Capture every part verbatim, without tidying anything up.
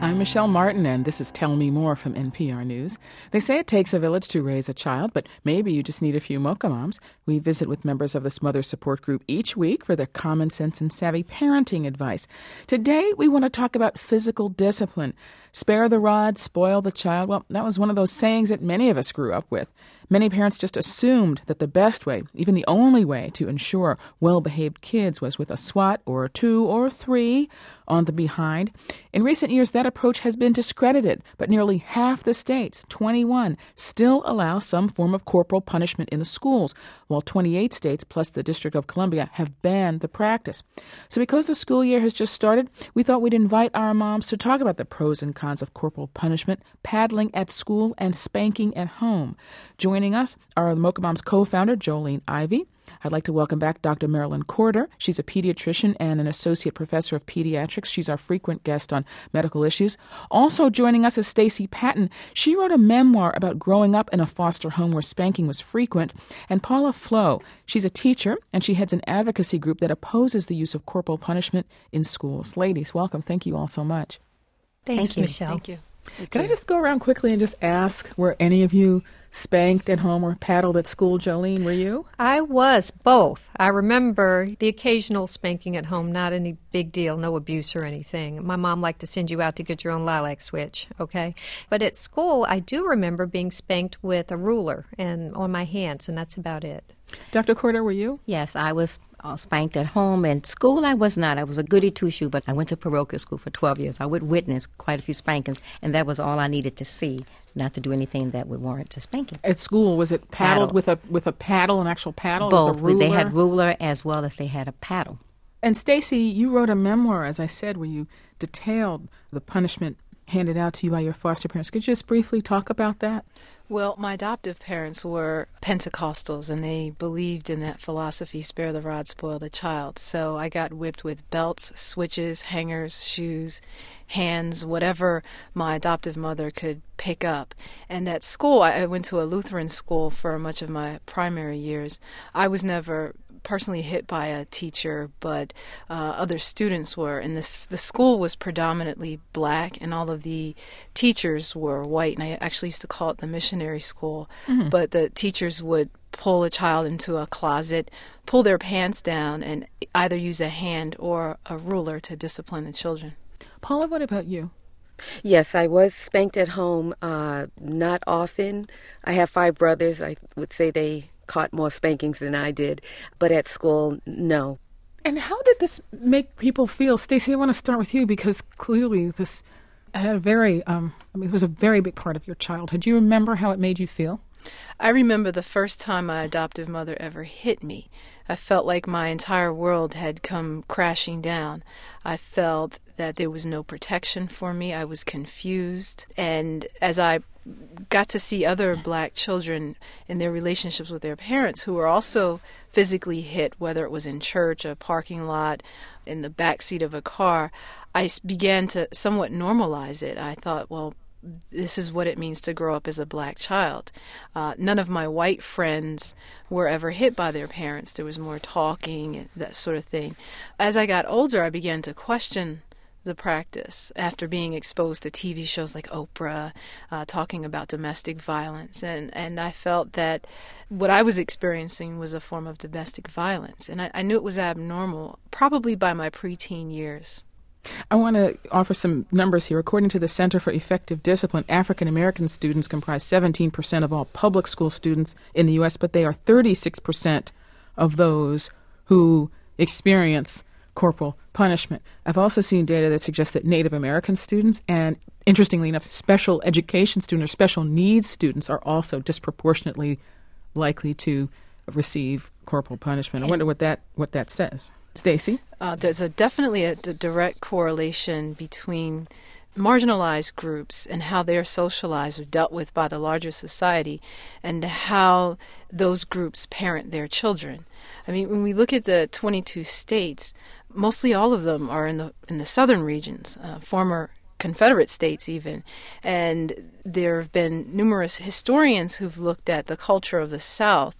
I'm Michelle Martin, and this is Tell Me More from N P R News. They say it takes a village to raise a child, but maybe you just need a few Mocha Moms. We visit with members of this mother support group each week for their common sense and savvy parenting advice. Today, we want to talk about physical discipline. Spare the rod, spoil the child. Well, that was one of those sayings that many of us grew up with. Many parents just assumed that the best way, even the only way, to ensure well-behaved kids was with a swat or a two or three on the behind. In recent years, that approach has been discredited, but nearly half the states, twenty-one, still allow some form of corporal punishment in the schools, while twenty-eight states, plus the District of Columbia, have banned the practice. So because the school year has just started, we thought we'd invite our moms to talk about the pros and cons of corporal punishment, paddling at school, and spanking at home. Joining us are the Mocha Moms co-founder, Jolene Ivey. I'd like to welcome back Doctor Marilyn Corder. She's a pediatrician and an associate professor of pediatrics. She's our frequent guest on medical issues. Also joining us is Stacy Patton. She wrote a memoir about growing up in a foster home where spanking was frequent. And Paula Flo, she's a teacher, and she heads an advocacy group that opposes the use of corporal punishment in schools. Ladies, welcome. Thank you all so much. Thanks, Thank you. Michelle. Thank you. Thank Can you. I just go around quickly and just ask, were any of you spanked at home or paddled at school? Jolene, were you? I was both. I remember the occasional spanking at home, not any big deal, no abuse or anything. My mom liked to send you out to get your own lilac switch, okay? But at school, I do remember being spanked with a ruler and on my hands, and that's about it. Doctor Corder, were you? Yes, I was uh, spanked at home. And school, I was not. I was a goody two-shoe, but I went to parochial school for twelve years. I would witness quite a few spankings, and that was all I needed to see, not to do anything that would warrant a spanking. At school, was it paddled Paddle. with a with a paddle, an actual paddle? Both. With a ruler? They had ruler as well as they had a paddle. And Stacy, you wrote a memoir, as I said, where you detailed the punishment handed out to you by your foster parents. Could you just briefly talk about that? Well, my adoptive parents were Pentecostals, and they believed in that philosophy, spare the rod, spoil the child. So I got whipped with belts, switches, hangers, shoes, hands, whatever my adoptive mother could pick up. And at school, I went to a Lutheran school for much of my primary years. I was never personally hit by a teacher, but uh, other students were. And this, the school was predominantly black, and all of the teachers were white. And I actually used to call it the missionary school. Mm-hmm. But the teachers would pull a child into a closet, pull their pants down, and either use a hand or a ruler to discipline the children. Paula, what about you? Yes, I was spanked at home, uh, not often. I have five brothers. I would say they caught more spankings than I did, but at school, no. And how did this make people feel? Stacey, I want to start with you because clearly this had a very, um, I mean, it was a very big part of your childhood. Do you remember how it made you feel? I remember the first time my adoptive mother ever hit me. I felt like my entire world had come crashing down. I felt that there was no protection for me. I was confused. And as I got to see other black children in their relationships with their parents who were also physically hit, whether it was in church, a parking lot, in the back seat of a car, I began to somewhat normalize it. I thought, well, this is what it means to grow up as a black child. Uh, none of my white friends were ever hit by their parents. There was more talking and that sort of thing. As I got older, I began to question the practice after being exposed to T V shows like Oprah, uh, talking about domestic violence. And, and I felt that what I was experiencing was a form of domestic violence. And I, I knew it was abnormal, probably by my preteen years. I want to offer some numbers here. According to the Center for Effective Discipline, African American students comprise seventeen percent of all public school students in the U S, but they are thirty-six percent of those who experience corporal punishment. I've also seen data that suggests that Native American students and, interestingly enough, special education students or special needs students are also disproportionately likely to receive corporal punishment. I wonder what that what that says. Stacy? Uh, there's a, definitely a, a direct correlation between marginalized groups and how they're socialized or dealt with by the larger society and how those groups parent their children. I mean, when we look at the twenty-two states, mostly all of them are in the in the southern regions, uh, former Confederate states even, and there have been numerous historians who've looked at the culture of the South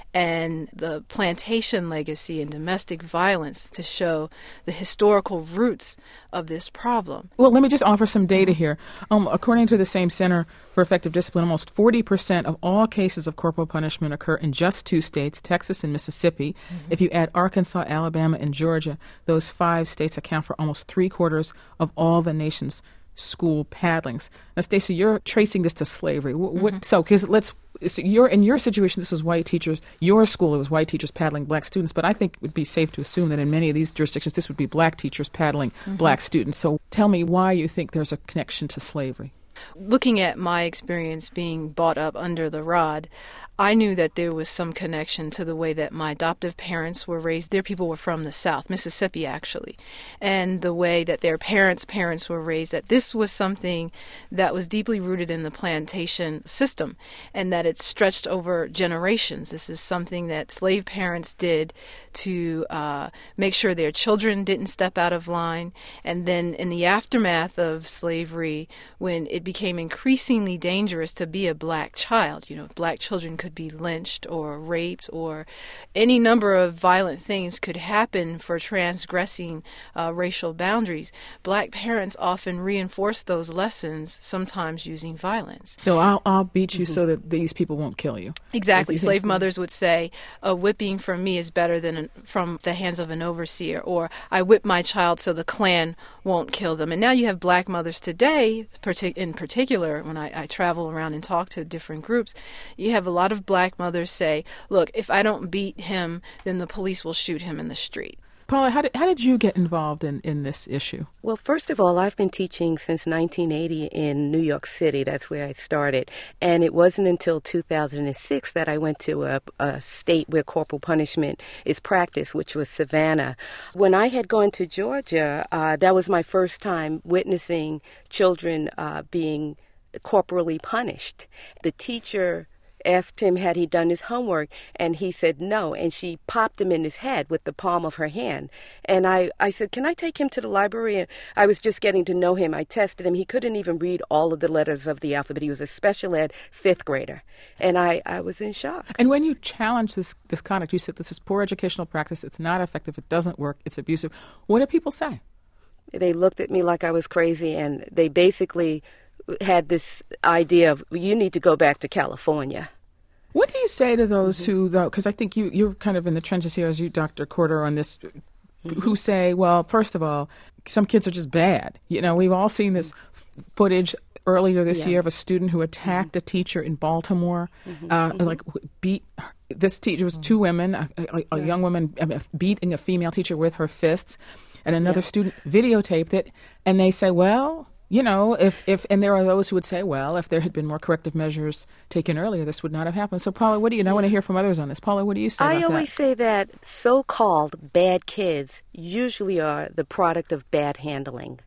and the plantation legacy and domestic violence to show the historical roots of this problem. Well, let me just offer some data here. Um, according to the same Center for Effective Discipline, almost forty percent of all cases of corporal punishment occur in just two states, Texas and Mississippi. Mm-hmm. If you add Arkansas, Alabama, and Georgia, those five states account for almost three quarters of all the nation's school paddlings. Now, Stacey, you're tracing this to slavery. What, mm-hmm. what, so, because let's, so you're in your situation, this was white teachers. Your school, it was white teachers paddling black students. But I think it would be safe to assume that in many of these jurisdictions, this would be black teachers paddling mm-hmm. black students. So, tell me why you think there's a connection to slavery. Looking at my experience being brought up under the rod, I knew that there was some connection to the way that my adoptive parents were raised. Their people were from the South, Mississippi actually, and the way that their parents' parents were raised, that this was something that was deeply rooted in the plantation system and that it stretched over generations. This is something that slave parents did to uh, make sure their children didn't step out of line. And then in the aftermath of slavery, when it became increasingly dangerous to be a black child, you know, black children could be lynched or raped, or any number of violent things could happen for transgressing uh, racial boundaries. Black parents often reinforce those lessons, sometimes using violence. So I'll, I'll beat you mm-hmm. so that these people won't kill you. Exactly. You Slave mothers would say, a whipping from me is better than an, from the hands of an overseer, or I whip my child so the Klan won't kill them. And now you have black mothers today, partic- in particular, when I, I travel around and talk to different groups, you have a lot of black mothers say, look, if I don't beat him, then the police will shoot him in the street. Paula, how did, how did you get involved in, in this issue? Well, first of all, I've been teaching since nineteen eighty in New York City. That's where I started. And it wasn't until two thousand six that I went to a, a state where corporal punishment is practiced, which was Savannah. When I had gone to Georgia, uh, that was my first time witnessing children uh, being corporally punished. The teacher asked him had he done his homework, and he said no, and she popped him in his head with the palm of her hand. And I, I said, can I take him to the library? And I was just getting to know him. I tested him. He couldn't even read all of the letters of the alphabet. He was a special ed fifth grader. And I, I was in shock. And when you challenge this, this conduct, you said this is poor educational practice, it's not effective, it doesn't work, it's abusive. What do people say? They looked at me like I was crazy, and they basically had this idea of, you need to go back to California. What do you say to those mm-hmm. who, though, because I think you, you're kind of in the trenches here, as you, Doctor Corder, on this, mm-hmm. who say, well, first of all, some kids are just bad. You know, we've all seen this footage earlier this yeah. year of a student who attacked mm-hmm. a teacher in Baltimore, mm-hmm. Uh, mm-hmm. like beat, this teacher was two women, a, a, a yeah. young woman beating a female teacher with her fists, and another yeah. student videotaped it, and they say, well, you know, if, if, and there are those who would say, well, if there had been more corrective measures taken earlier, this would not have happened. So, Paula, what do you, and I want to hear from others on this. Paula, what do you say I about that? I always say that so-called bad kids usually are the product of bad handling.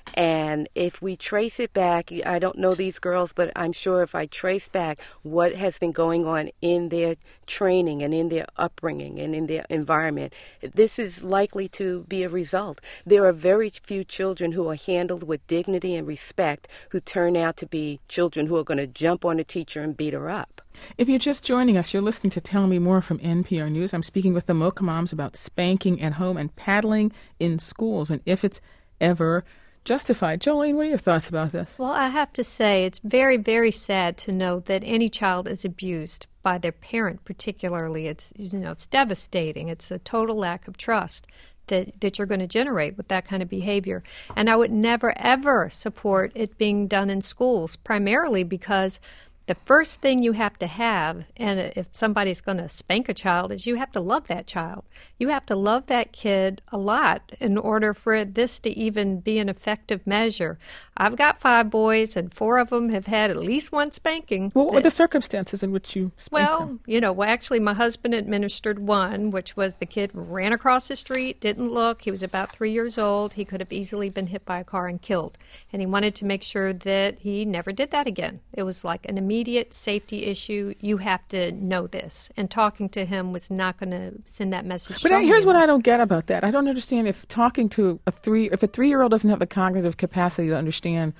And if we trace it back, I don't know these girls, but I'm sure if I trace back what has been going on in their training and in their upbringing and in their environment, this is likely to be a result. There are very few children who are handled with dignity and respect who turn out to be children who are going to jump on a teacher and beat her up. If you're just joining us, you're listening to Tell Me More from N P R News. I'm speaking with the Mocha Moms about spanking at home and paddling in schools, and if it's ever justified. Jolene, what are your thoughts about this? Well, I have to say it's very, very sad to know that any child is abused by their parent particularly. It's, you know, it's devastating. It's a total lack of trust that, that you're going to generate with that kind of behavior. And I would never, ever support it being done in schools, primarily because the first thing you have to have, and if somebody's going to spank a child, is you have to love that child. You have to love that kid a lot in order for this to even be an effective measure. I've got five boys, and four of them have had at least one spanking. What were the circumstances in which you spanked well, them? Well, you know, well, actually, my husband administered one, which was the kid ran across the street, didn't look. He was about three years old. He could have easily been hit by a car and killed. And he wanted to make sure that he never did that again. It was like an immediate safety issue. You have to know this. And talking to him was not going to send that message. But here's what I don't get about that. I don't understand if talking to a three, if a three-year-old doesn't have the cognitive capacity to understand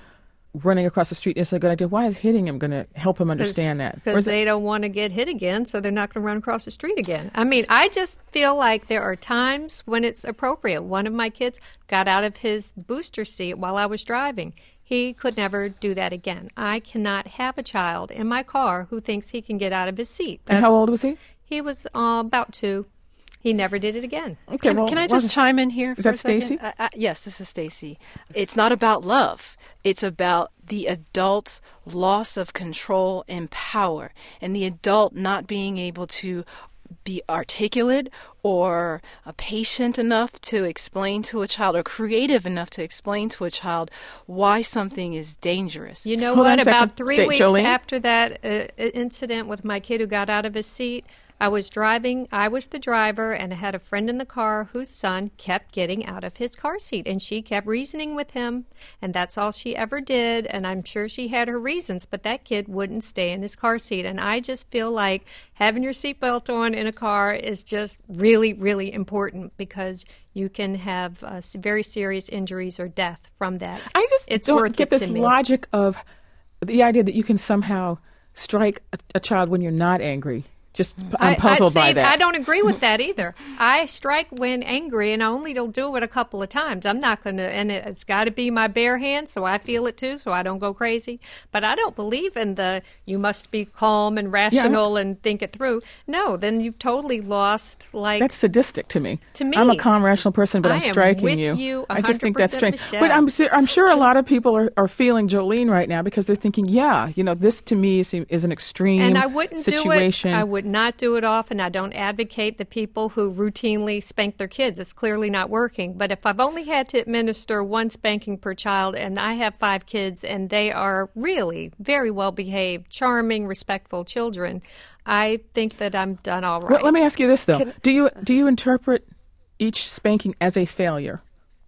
running across the street is a good idea. Why is hitting him going to help him understand that? Because they don't want to get hit again, so they're not going to run across the street again. I mean, I just feel like there are times when it's appropriate. One of my kids got out of his booster seat while I was driving. He could never do that again. I cannot have a child in my car who thinks he can get out of his seat. That's, and how old was he? He was uh, about two. He never did it again. Okay, can, well, can I just chime in here? Is for that a second? Stacy? Uh, uh, yes, this is Stacy. It's not about love. It's about the adult's loss of control and power, and the adult not being able to be articulate or uh, patient enough to explain to a child, or creative enough to explain to a child why something is dangerous. You know Hold what? on a second. About three State, weeks Jolene? after that uh, incident with my kid who got out of his seat, I was driving, I was the driver, and I had a friend in the car whose son kept getting out of his car seat, and she kept reasoning with him, and that's all she ever did, and I'm sure she had her reasons, but that kid wouldn't stay in his car seat, and I just feel like having your seatbelt on in a car is just really, really important, because you can have uh, very serious injuries or death from that. I just it's don't worth get it this to me. logic of the idea that you can somehow strike a, a child when you're not angry. Just, I'm puzzled I, I, by see, that. I don't agree with that either. I strike when angry, and I only don't do it a couple of times. I'm not going to, and it, it's got to be my bare hand, so I feel it too, so I don't go crazy. But I don't believe in the you must be calm and rational yeah. and think it through. No, then you've totally lost. Like that's sadistic to me. To me, I'm a calm, rational person, but I I'm am striking with you. you I just think that's strange. Michelle. But I'm su- I'm sure a lot of people are, are feeling Jolene right now because they're thinking, yeah, you know, this to me is, is an extreme and I wouldn't situation. do it. I would not do it often. I don't advocate the people who routinely spank their kids. It's clearly not working. But if I've only had to administer one spanking per child, and I have five kids, and they are really very well behaved, charming, respectful children, I think that I'm done all right. Well, let me ask you this though: Can, do you do you interpret each spanking as a failure,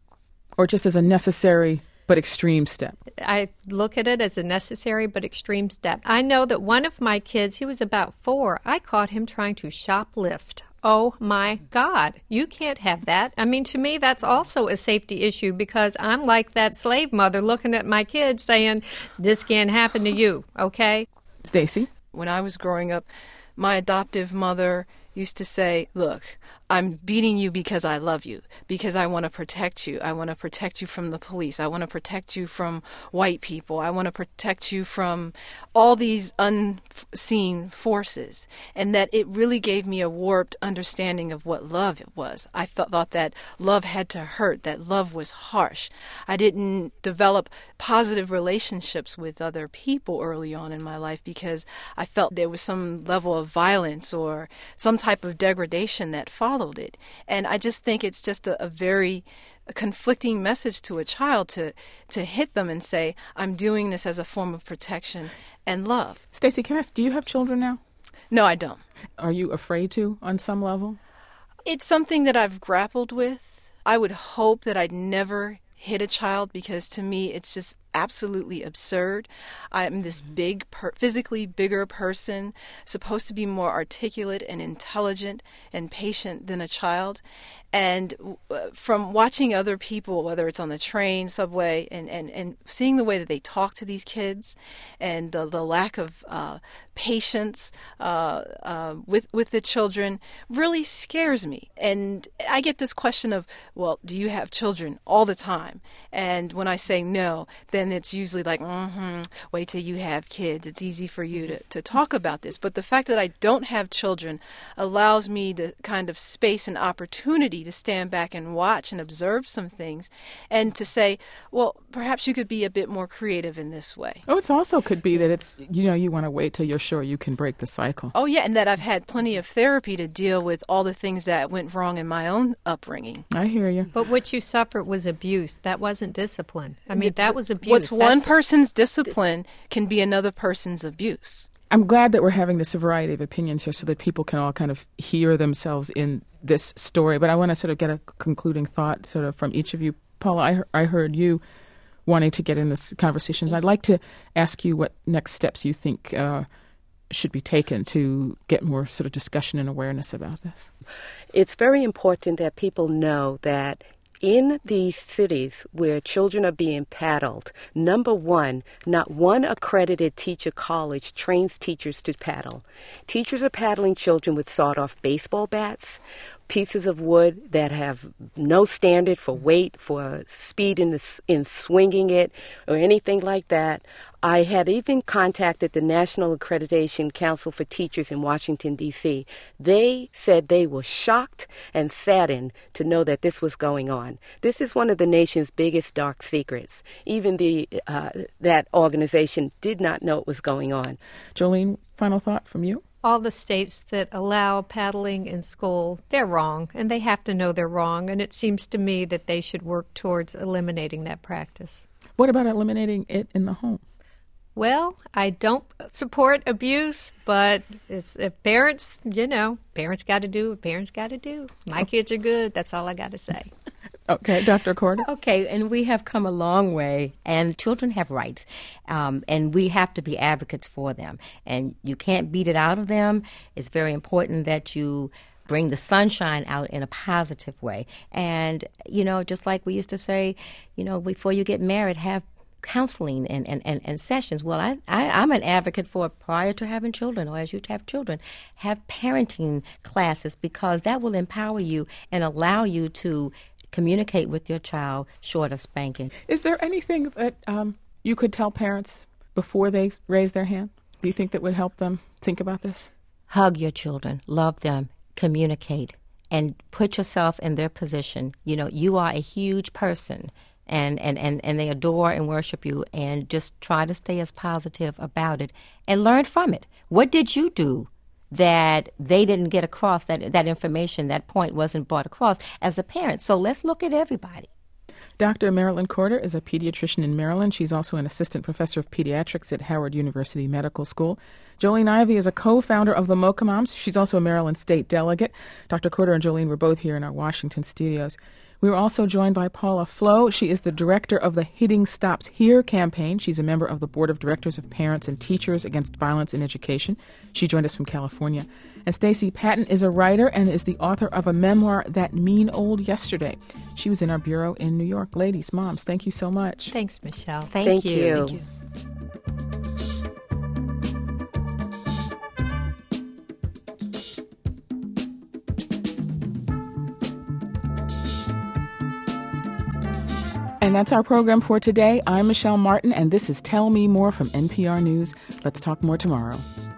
or just as a necessary but extreme step? I look at it as a necessary but extreme step. I know that one of my kids, he was about four, I caught him trying to shoplift. Oh, my God. You can't have that. I mean, to me, that's also a safety issue, because I'm like that slave mother looking at my kids saying, this can't happen to you, okay? Stacy? When I was growing up, my adoptive mother used to say, look, I'm beating you because I love you, because I want to protect you. I want to protect you from the police. I want to protect you from white people. I want to protect you from all these unseen forces. And that it really gave me a warped understanding of what love was. I th- thought that love had to hurt, that love was harsh. I didn't develop positive relationships with other people early on in my life because I felt there was some level of violence or some type of degradation that followed it. And I just think it's just a, a very a conflicting message to a child to to hit them and say, I'm doing this as a form of protection and love. Stacy, can I ask, do you have children now? No, I don't. Are you afraid to on some level? It's something that I've grappled with. I would hope that I'd never hit a child, because to me it's just absolutely absurd. I'm this big, per- physically bigger person, supposed to be more articulate and intelligent and patient than a child. And uh, from watching other people, whether it's on the train, subway, and, and, and seeing the way that they talk to these kids and the, the lack of uh, patience uh, uh, with, with the children really scares me. And I get this question of, well, do you have children all the time? And when I say no, then it's usually like, mm-hmm, wait till you have kids. It's easy for you to, to talk about this. But the fact that I don't have children allows me the kind of space and opportunity to stand back and watch and observe some things and to say, well, perhaps you could be a bit more creative in this way. Oh, it's also could be that it's, you know, you want to wait till you're sure you can break the cycle. Oh, yeah, and that I've had plenty of therapy to deal with all the things that went wrong in my own upbringing. I hear you. But what you suffered was abuse. That wasn't discipline. I mean, that was abuse. What's one That's... person's discipline can be another person's abuse. I'm glad that we're having this variety of opinions here so that people can all kind of hear themselves in this story. But I want to sort of get a concluding thought sort of from each of you. Paula, I, I heard you wanting to get in this conversation. I'd like to ask you what next steps you think uh, should be taken to get more sort of discussion and awareness about this. It's very important that people know that in these cities where children are being paddled, number one, not one accredited teacher college trains teachers to paddle. Teachers are paddling children with sawed-off baseball bats, pieces of wood that have no standard for weight, for speed in, the, in swinging it, or anything like that. I had even contacted the National Accreditation Council for Teachers in Washington, D C They said they were shocked and saddened to know that this was going on. This is one of the nation's biggest dark secrets. Even the uh, that organization did not know it was going on. Jolene, final thought from you? All the states that allow paddling in school, they're wrong, and they have to know they're wrong, and it seems to me that they should work towards eliminating that practice. What about eliminating it in the home? Well, I don't support abuse, but it's if parents, you know, parents got to do what parents got to do. My kids are good. That's all I got to say. Okay, Doctor Corder. Okay, and we have come a long way, and children have rights, um, and we have to be advocates for them. And you can't beat it out of them. It's very important that you bring the sunshine out in a positive way. And, you know, just like we used to say, you know, before you get married, have counseling and, and, and, and sessions. Well, I, I, I'm an advocate for prior to having children or as you have children, have parenting classes because that will empower you and allow you to communicate with your child short of spanking. Is there anything that um, you could tell parents before they raise their hand? Do you think that would help them think about this? Hug your children, love them, communicate, and put yourself in their position. You know, you are a huge person. And, and, and, and they adore and worship you, and just try to stay as positive about it and learn from it. What did you do that they didn't get across, that, that information, that point wasn't brought across as a parent? So let's look at everybody. Doctor Marilyn Corder is a pediatrician in Maryland. She's also an assistant professor of pediatrics at Howard University Medical School. Jolene Ivey is a co-founder of the Mocha Moms. She's also a Maryland state delegate. Doctor Corder and Jolene were both here in our Washington studios. We were also joined by Paula Flo. She is the director of the Hitting Stops Here campaign. She's a member of the board of directors of Parents and Teachers Against Violence in Education. She joined us from California. And Stacey Patton is a writer and is the author of a memoir, That Mean Old Yesterday. She was in our bureau in New York. Ladies, moms, thank you so much. Thanks, Michelle. Thank, Thank you. you. Thank you. And that's our program for today. I'm Michelle Martin, and this is Tell Me More from N P R News. Let's talk more tomorrow.